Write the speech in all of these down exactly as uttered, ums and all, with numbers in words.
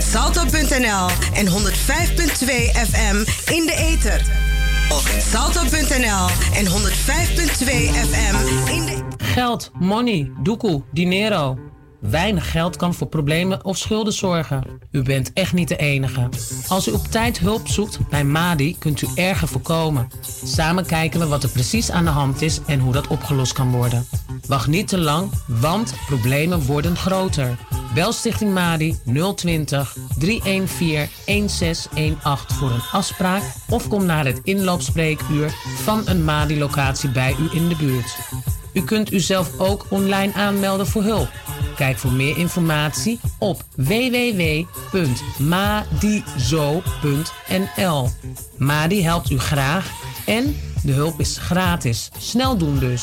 salto punt n l en honderd vijf komma twee F M in de ether. salto punt n l en honderd vijf komma twee F M in de... Geld, money, doekoe, dinero. Weinig geld kan voor problemen of schulden zorgen. U bent echt niet de enige. Als u op tijd hulp zoekt bij Madi, kunt u erger voorkomen. Samen kijken we wat er precies aan de hand is en hoe dat opgelost kan worden. Wacht niet te lang, want problemen worden groter. Bel Stichting Madi nul twintig, drie een vier, een zes een acht voor een afspraak of kom naar het inloopspreekuur van een Madi-locatie bij u in de buurt. U kunt uzelf ook online aanmelden voor hulp. Kijk voor meer informatie op w w w punt madizo punt n l. Madi helpt u graag en de hulp is gratis. Snel doen dus.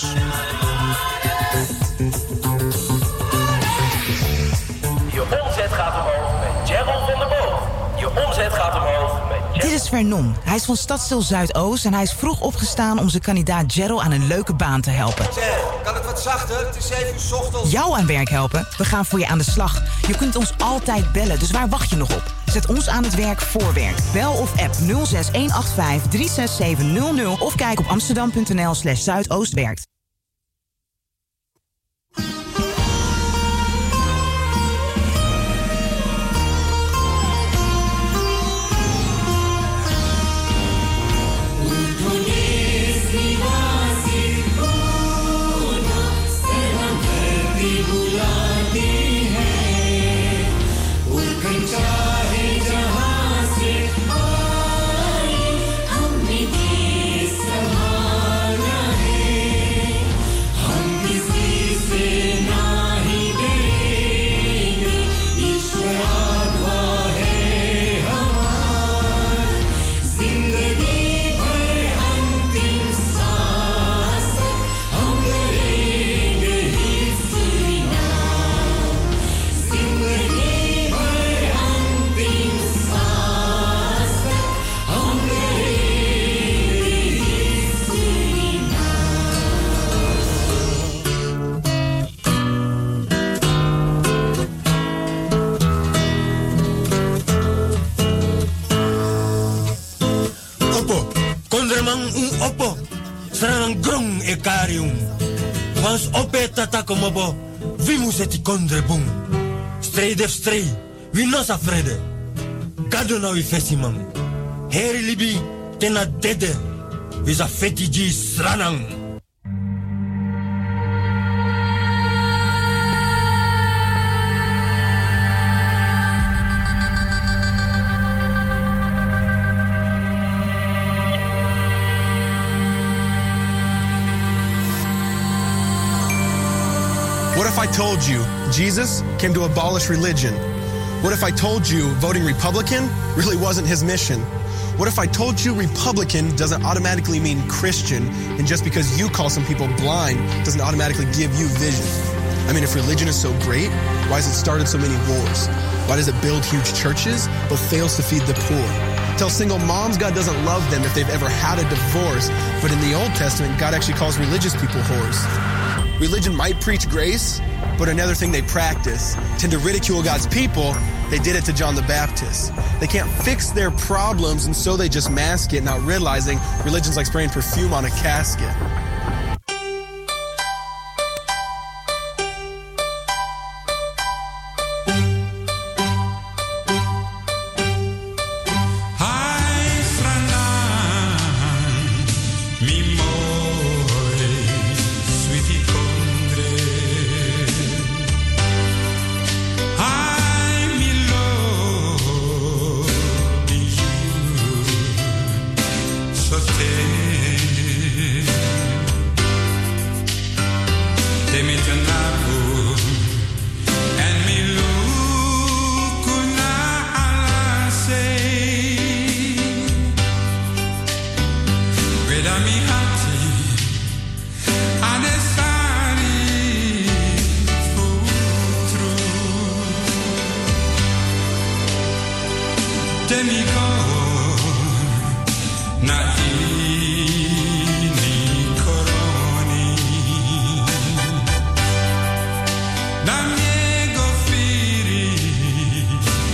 Je omzet gaat omhoog met Gerald van der Boog. Je omzet gaat omhoog met Gerald. Dit is Vernon. Hij is van Stadsdeel Zuidoost en hij is vroeg opgestaan om zijn kandidaat Gerald aan een leuke baan te helpen. Zeg, kan het wat zachter? Het is zeven uur 's ochtends. Jou aan werk helpen? We gaan voor je aan de slag. Je kunt ons altijd bellen, dus waar wacht je nog op? Zet ons aan het werk voor werk. Bel of app nul zes een acht vijf, drie zes zeven nul nul of kijk op amsterdam punt n l slash zuidoostwerkt. Oppo, serang grong e karium. Wans ope tatako mobo, vi museti kondre bung. Strei def strei, vi nosa frede. Gado na vi fesimang. Heri libi, tena dede. Vi sa fetiji sranang. What if I told you Jesus came to abolish religion? What if I told you voting Republican really wasn't his mission? What if I told you Republican doesn't automatically mean Christian, and just because you call some people blind doesn't automatically give you vision? I mean, if religion is so great, why has it started so many wars? Why does it build huge churches but fails to feed the poor? Tell single moms God doesn't love them if they've ever had a divorce, but in the Old Testament, God actually calls religious people whores. Religion might preach grace, but another thing they practice, tend to ridicule God's people. They did it to John the Baptist. They can't fix their problems, and so they just mask it, not realizing religion's like spraying perfume on a casket. Na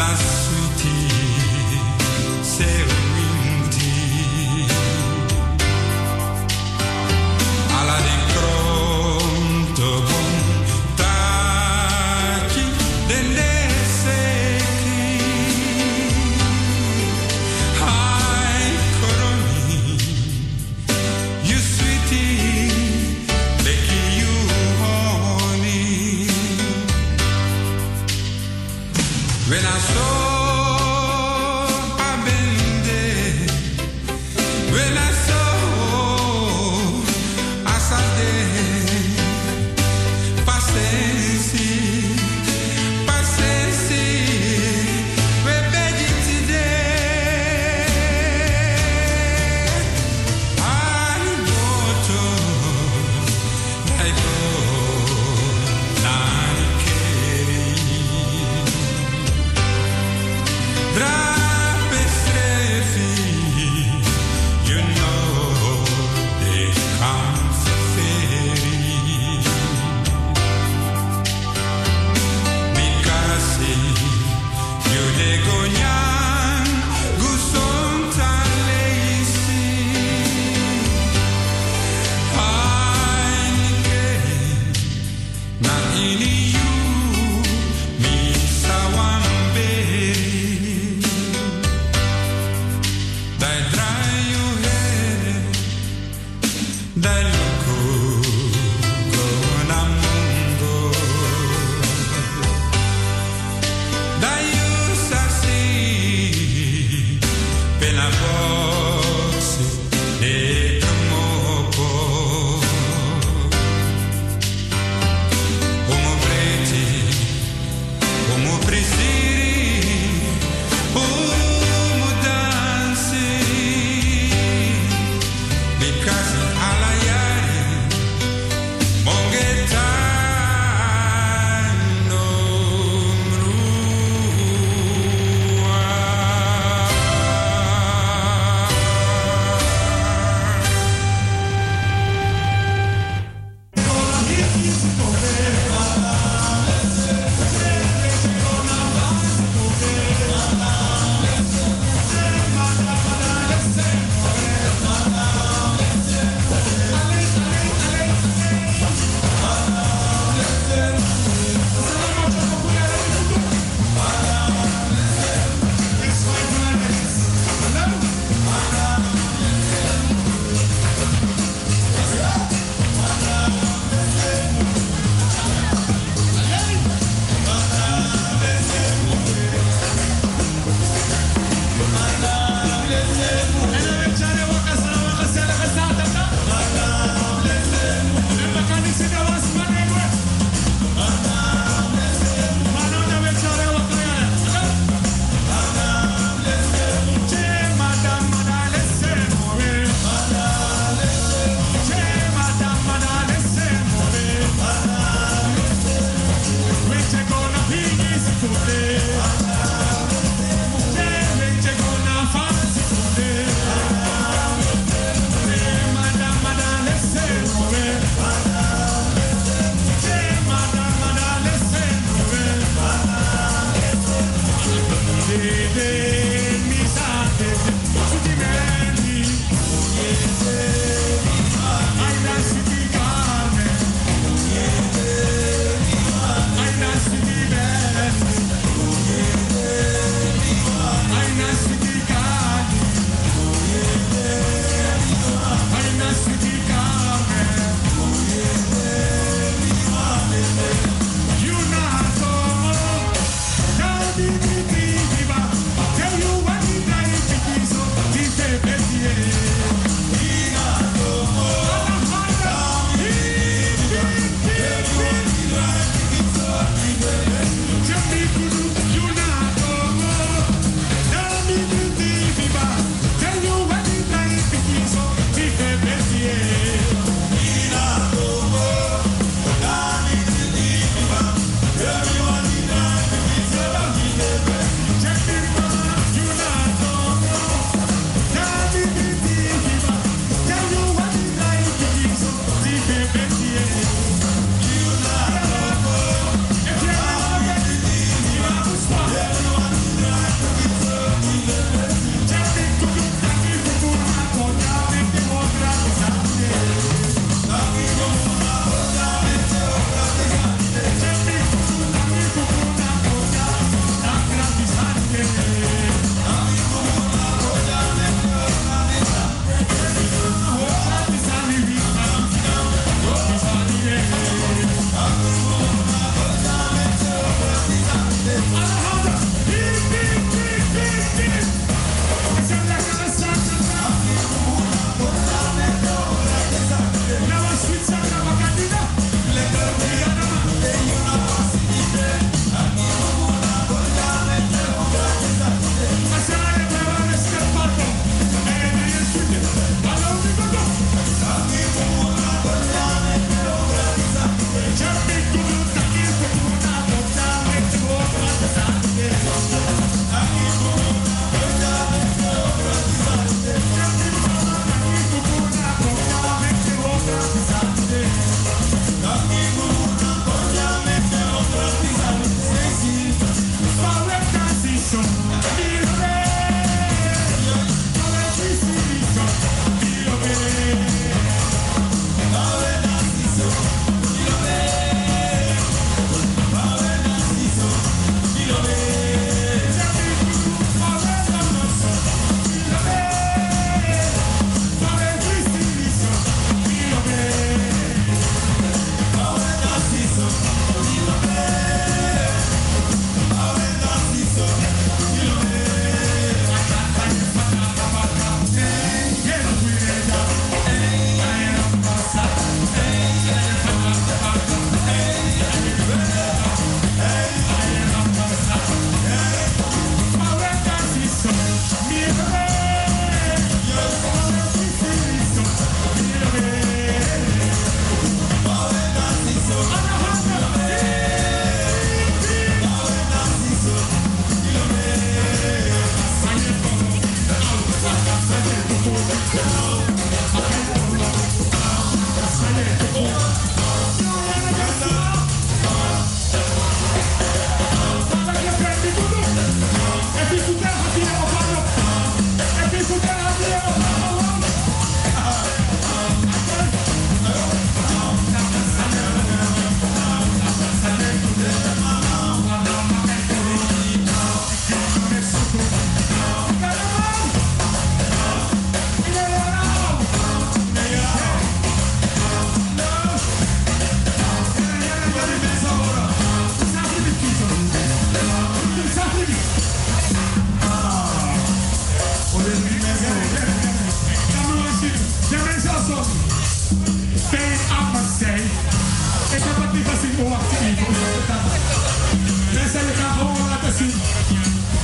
Tell you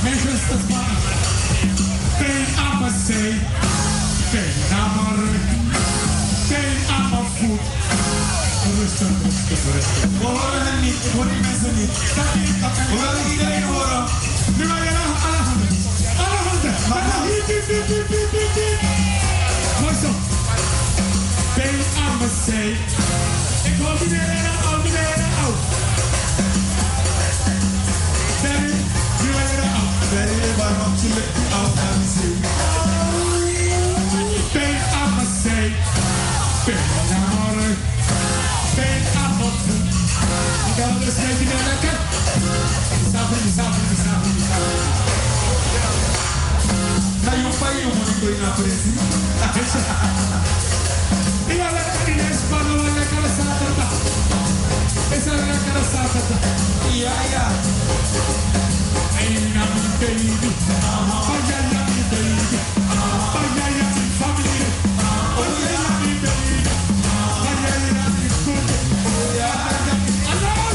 Mijn zusters man. Pijn aan mijn zij. Pijn aan mijn rug. Pijn aan mijn voet. Rustig, rustig, rustig. We horen hen niet. Ik hoor die mensen niet. Dat niet, dat kan niet. We willen iedereen horen. Nu maar jullie alle handen. Alle handen. Hiep, hiep, hiep, hiep, hiep, hiep, hiep. Mooi zo. Pijn aan mijn zij. Ik hoor die heren al, die heren al. Berry, nu maar jullie al. Berry, waarom je met die al aan de zee? Pijn aan mijn zij. Pijn aan mijn rug. Pijn aan mijn voet. Ik ga dus met die heren lekker. Sabe, sabe, sabe, sabe. Na yo pai yo mo ni na presi. E olha que ele espana lá na cara sata. Essa é na cara sata. Ya ya. Ai na mi baby. Olha na mi baby. Olha na mi family. Olha na mi baby. Olha na mi food. Olha na mi alone.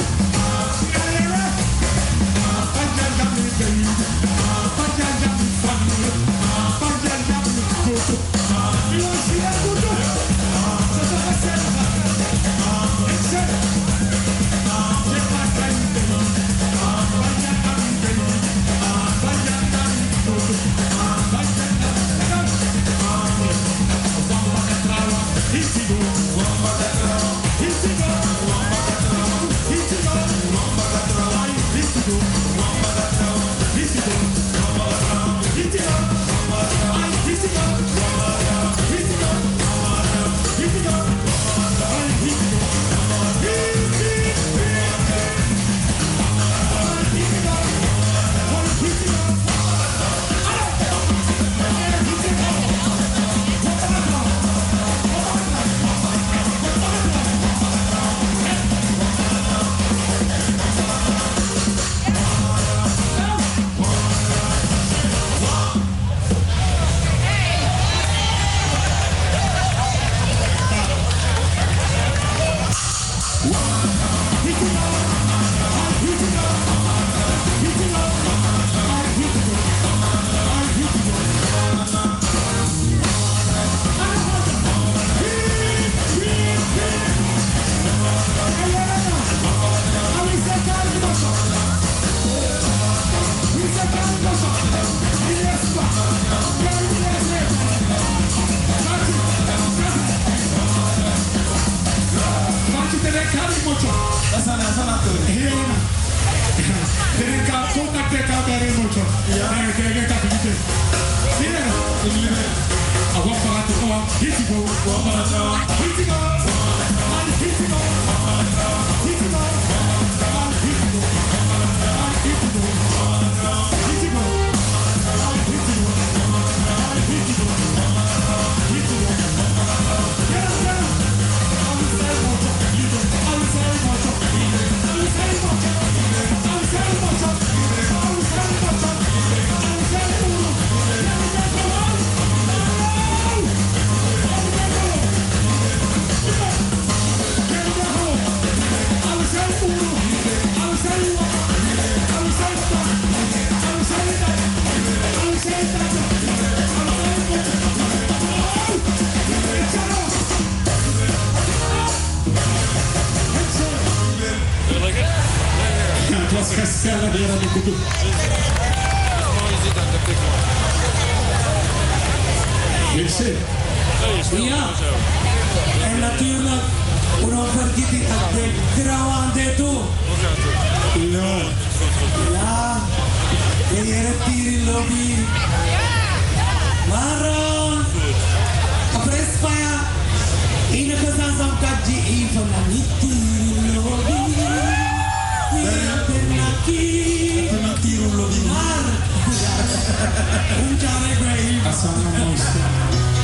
Ja, en natuurlijk, uno vergeten dat de trouwen de toe. Ja, ja, de heren tiri lobby. Maar, apres Spanja, enige zansam kaji even na niet tiri lobby. Penaki, penaki lobby. Maar, uncare Ibrahim. Assalamualaikum.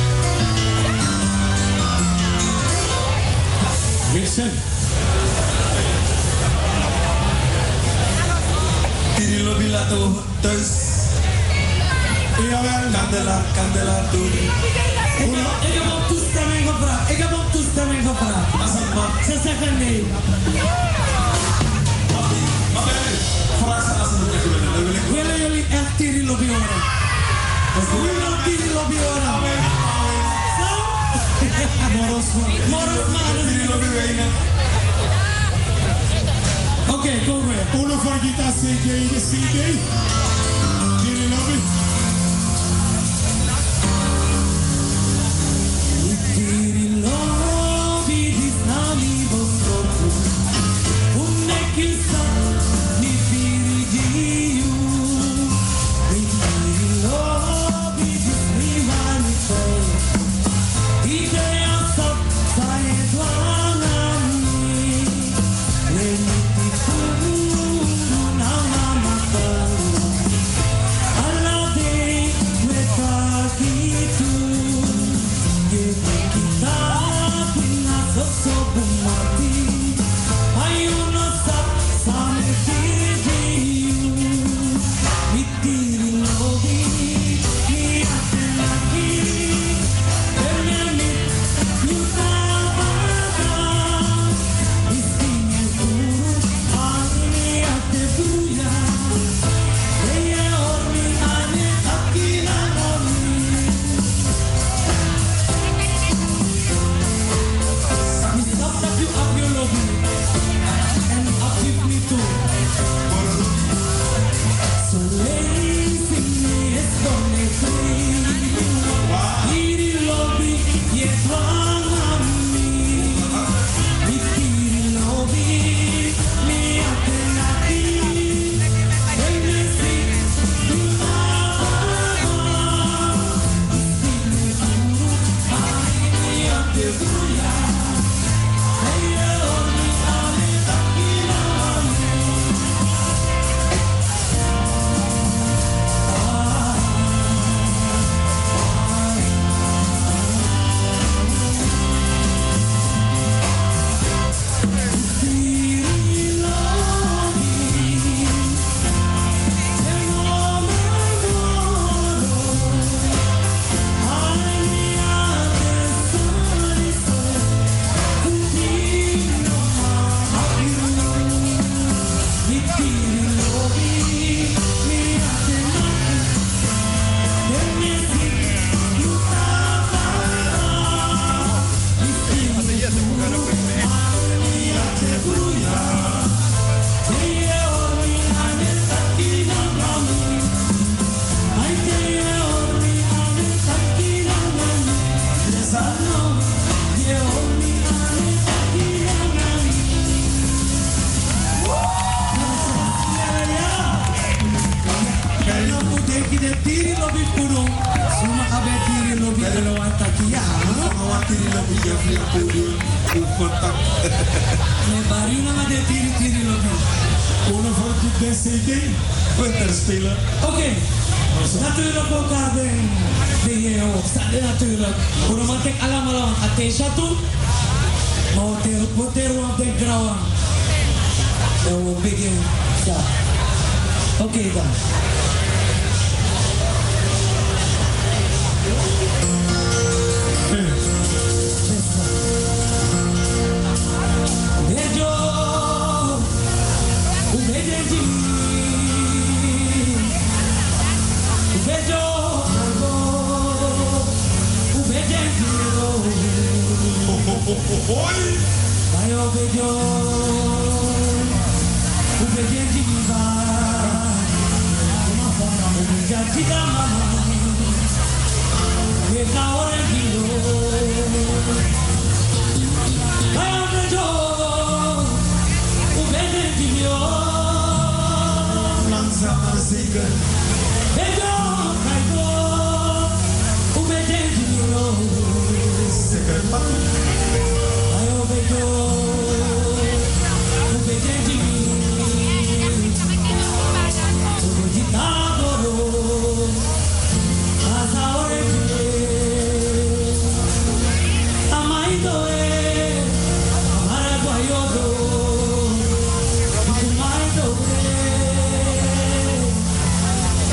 Wilson. Tiri lobby lato thuis. Jawel. Candela, candela toe. Ik heb op toestemming gevraagd. Ik heb op toestemming gevraagd. Ze zeggen nee. Maar vraag ze als ze het echt willen. Willen jullie echt Okay, go ahead. Uno for guitar C J, the C J. Dili lobby. Dili lobby, dis nami bongoku. Unekisa ni firigiu. Dili lobby, dis ni vanito. Idea sap sae dwanami. Leni Oké, natuurlijk ook aan de heer Hoogstad, natuurlijk. Hoe dan maak ik allemaal aan attention toe? Maar wat er wat er wat de grauw. Dan we begin. Ja. Oké dan. Bejo, bejo. Bejo, Ayo bejo, ubeje jiba, mafana ubeja jida mama, weka ore kilo. Ayo bejo, ubeje jiba, nangsa marsiga. Bejo, bejo, ubeje jiba, second part. Ayo bejo, ubeje jiba, ubeji tadoro, asa ore kilo. Amai doe, amara guayodo, amai doe.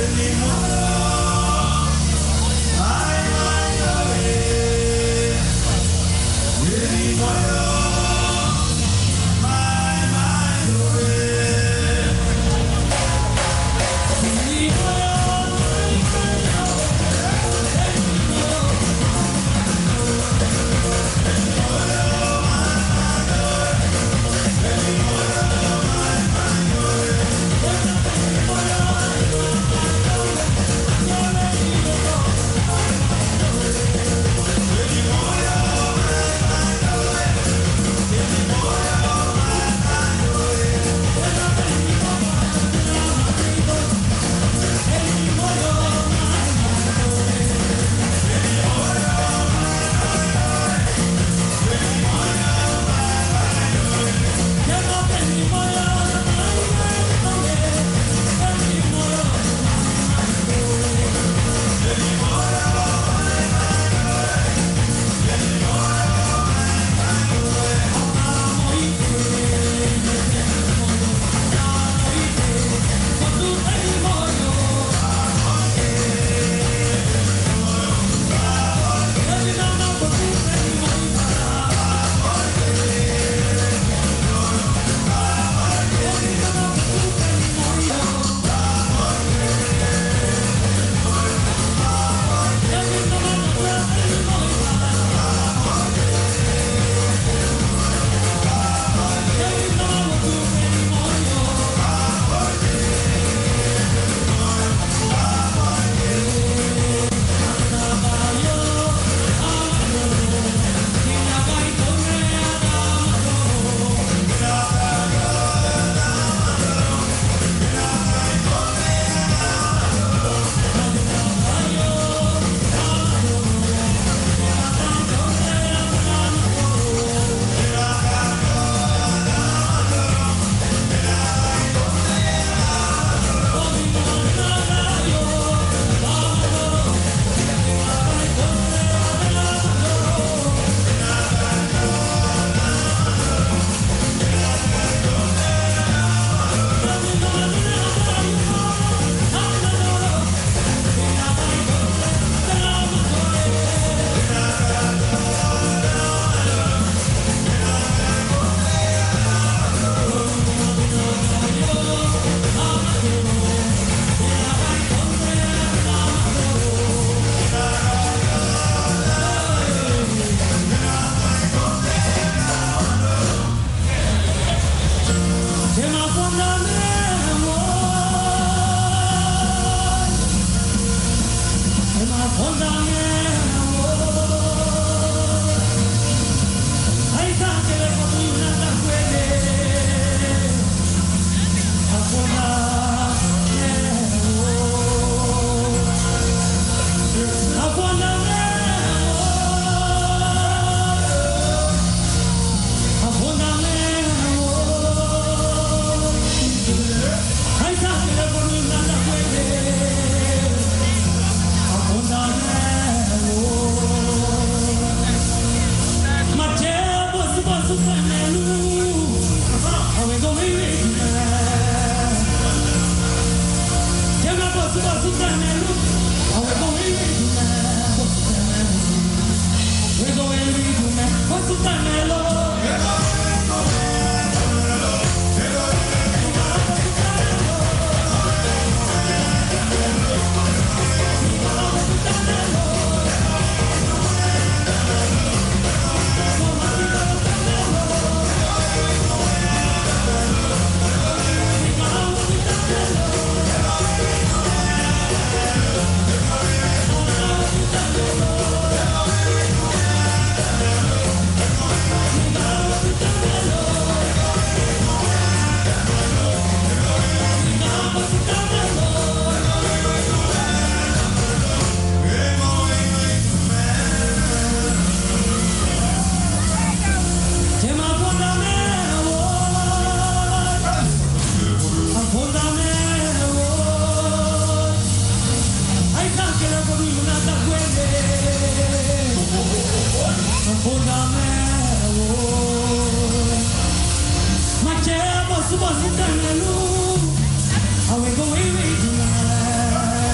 Boss, boss,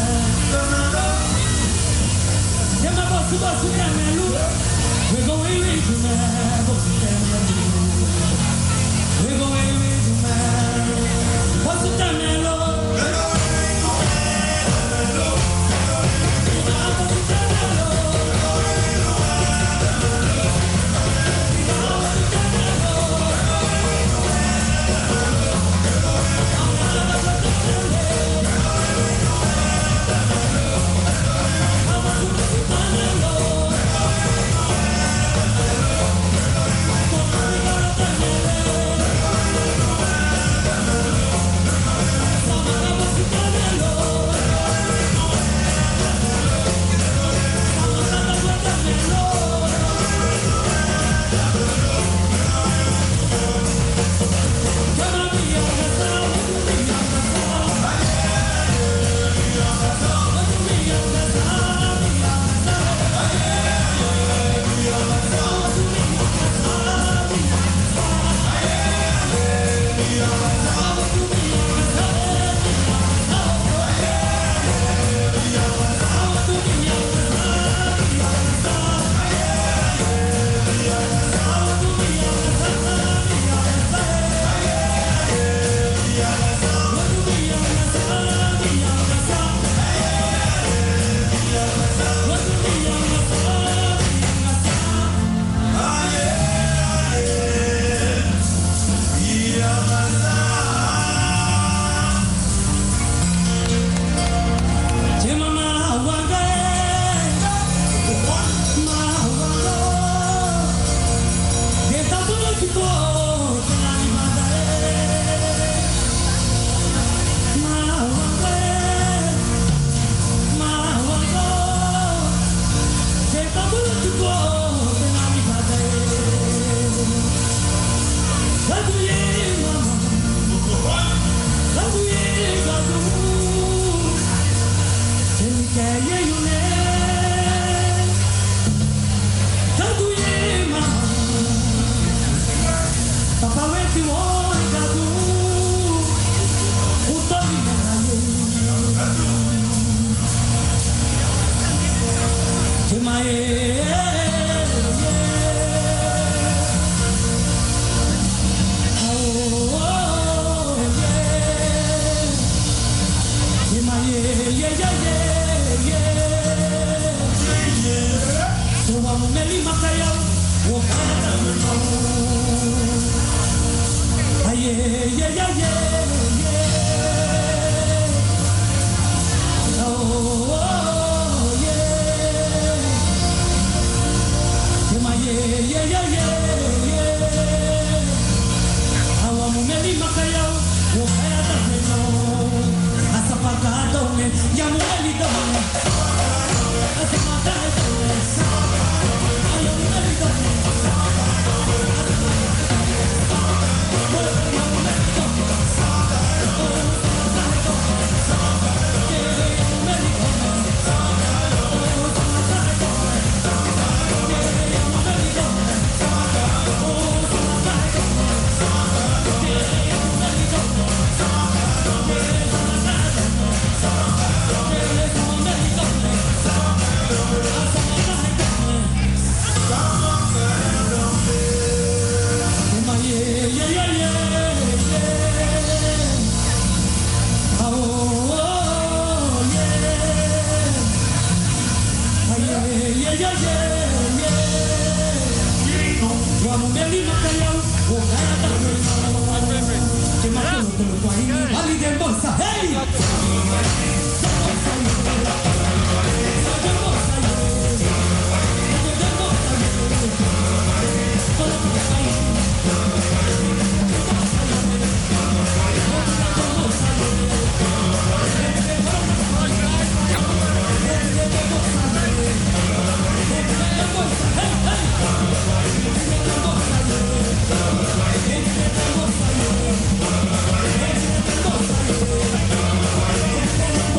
Hey!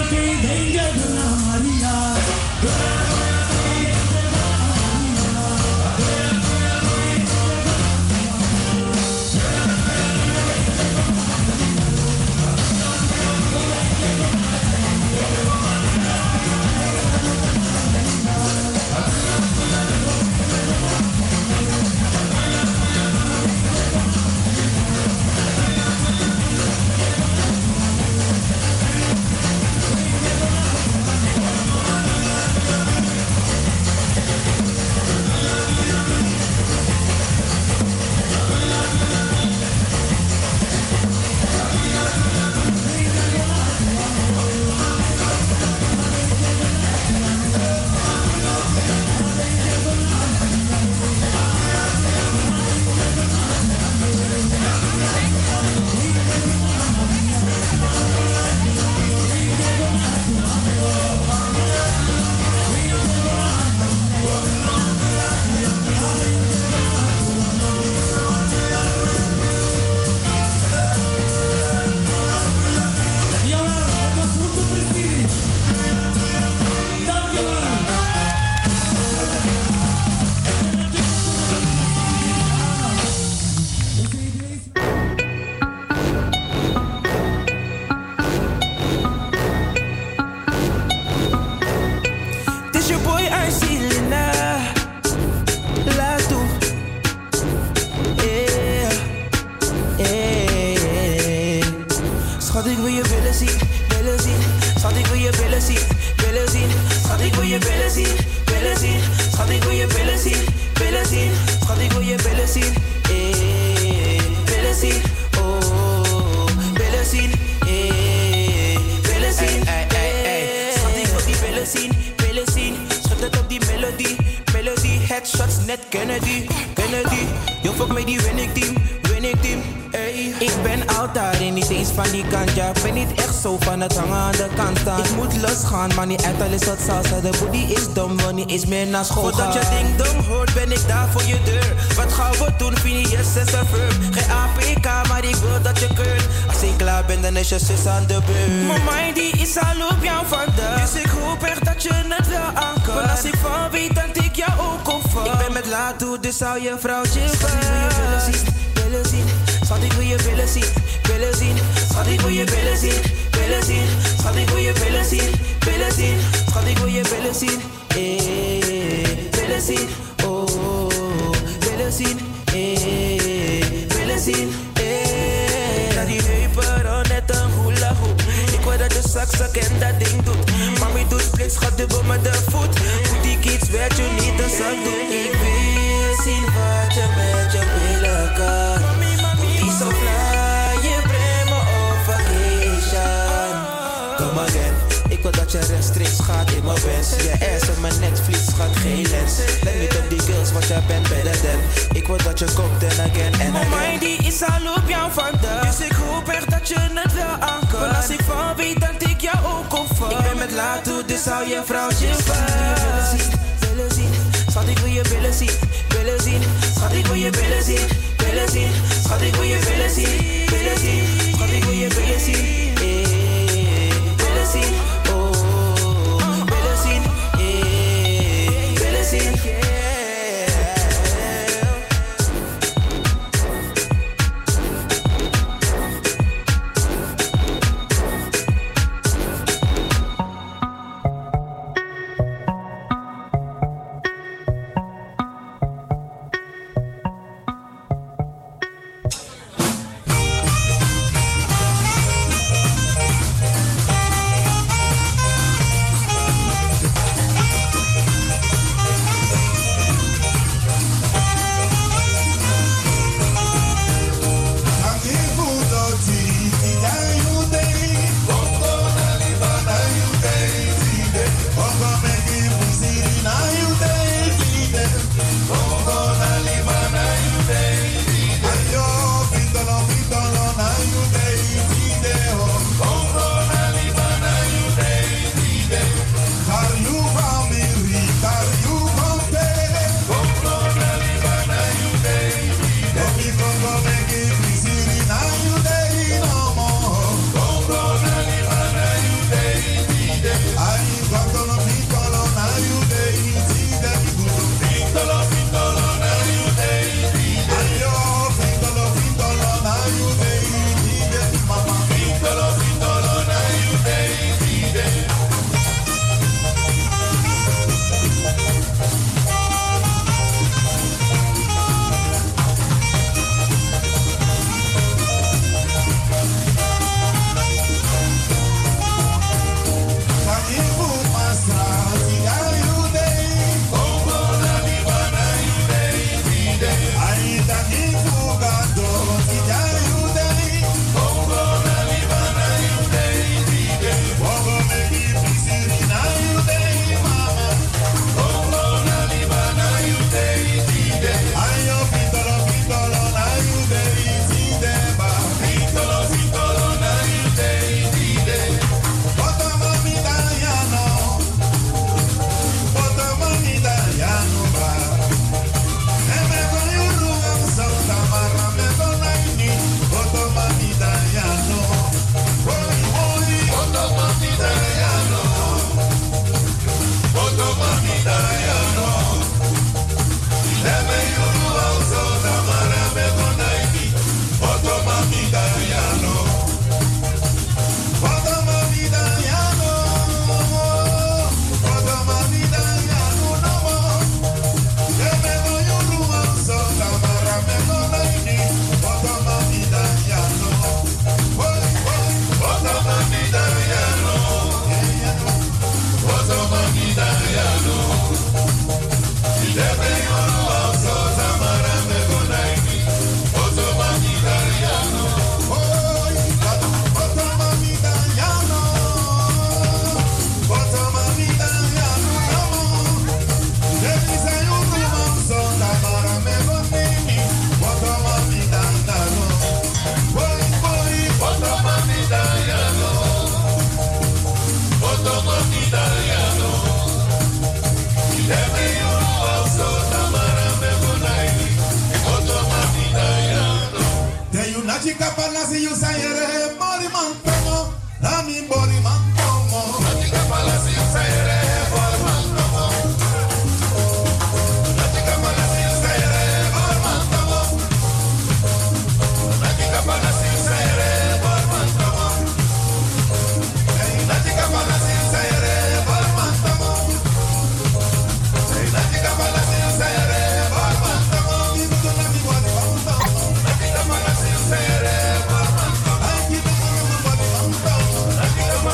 Maar niet uit, al is dat salsa. De booty is dom, wil niet eens meer naar school gaan. Voordat je ding dom hoort, ben ik daar voor je deur. Wat gaan we doen, Phineas is een verb. Geen A P K, maar ik wil dat je keurt. Als ik klaar ben, dan is je zus aan de beurt. Mijn mind die is al op jou vandaag. Dus ik hoop echt dat je het wel aankan. Want als ik van weet, dan tik jou ook op van. Ik ben met laat toe, dus zou je vrouwtje van. Willen zien, schat ik wil je willen zien, willen zien, schat ik wil je willen zien, willen zien, schat ik wil je willen zien, willen zien, schat ik wil je willen zien, eh, willen zien, oh, willen zien, eh, willen zien, eh. Dat die heupen rond net een hula hoop. Ik wil dat je zak zak en dat ding doet. Mami doet splits, gaat dubbel met de voet. Moet die kids weet je niet de zak doen. Ik wil zien wat je met je billen kan. So fly, je brengt me op vacation. Come again, ik wil dat je rechtstreeks gaat in mijn wens. Je ass op mijn netvlies gaat geen lens. Let me op die girls, want jij bent better than. Ik wil dat je komt en again en again. Mijn mind die is al op jou vandaag. Dus ik hoop echt dat je het wel aankan. Want als ik van weet, dan tik jou ook op van. Ik ben met laat toe, dus hou je vrouwtje vast. Willen zien, willen zien, schat ik wil je willen zien, willen zien, schat ik wil je willen zien, willen zien, schat ik wil je willen zien, willen zien, schat ik wil je willen zien, eh, willen zien, oh, willen zien, eh, willen zien, yeah. palasi you sayere body man tomo. Nami body man tomo. Natika palasi you sayere body man tomo. Natika palasi you sayere body man tomo. Natika palasi you sayere body man tomo. Natika palasi you sayere body man tomo. Natika palasi you sayere body man tomo. Natika palasi you sayere body man tomo.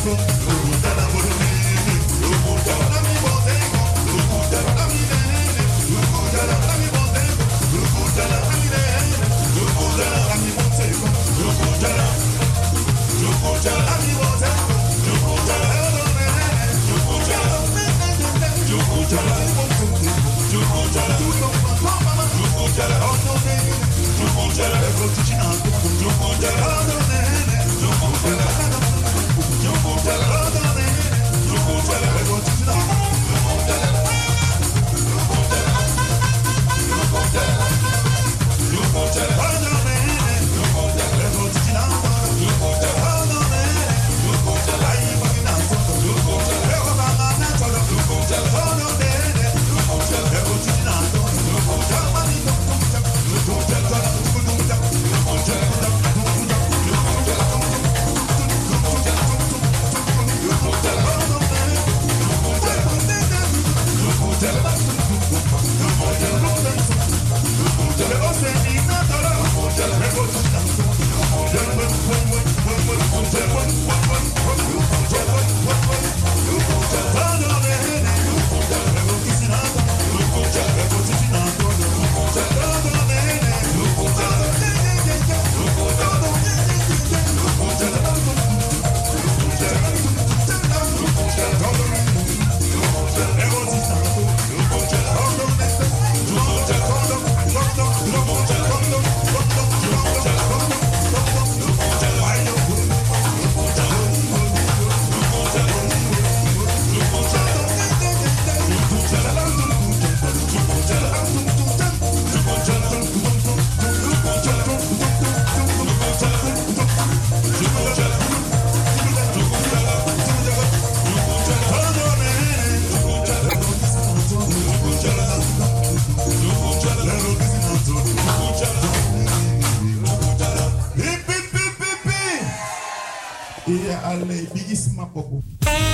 alle bigi sma boku